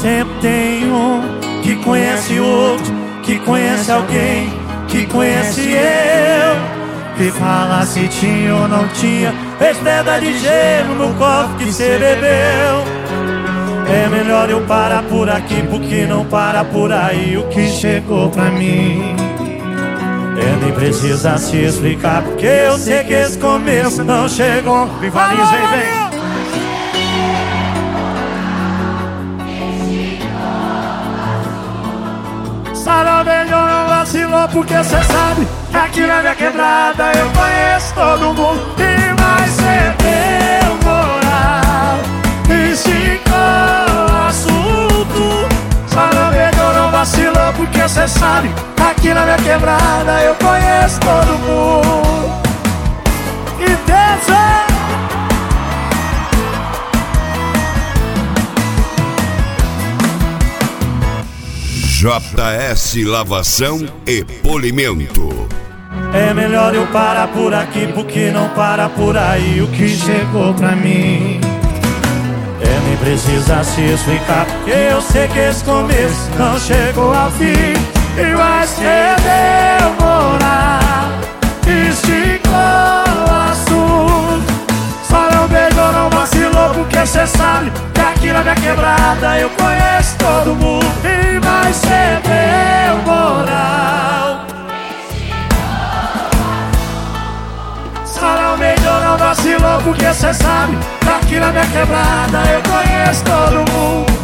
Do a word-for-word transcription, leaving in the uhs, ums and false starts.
Sempre tem um que conhece outro, que conhece alguém, que conhece eu, que fala se tinha ou não tinha fez pedra de gelo no copo que cê bebeu. É melhor eu parar por aqui, porque não para por aí o que chegou pra mim. É, nem precisa se explicar, porque eu sei que esse começo não chegou. Rivaliza, vem, vem. Sarabelho não vacilou, porque cê sabe que aqui na minha quebrada eu conheço todo mundo. E vai ser teu moral, esticou o assunto. Sarabelho não vacilou, porque cê sabe que aqui na minha quebrada eu conheço todo mundo. E dança! J S Lavação e Polimento. É melhor eu parar por aqui, porque não para por aí o que chegou pra mim. É, nem precisa se explicar, porque eu sei que esse começo não chegou ao fim. E vai ser demorar, esticou o assunto. Só não beijou, não vacilou, porque cê sabe que aqui na minha quebrada eu conheço todo mundo. E vai ser moral. Só não beijou, não vacilou, porque cê sabe que aqui na minha quebrada eu conheço todo mundo.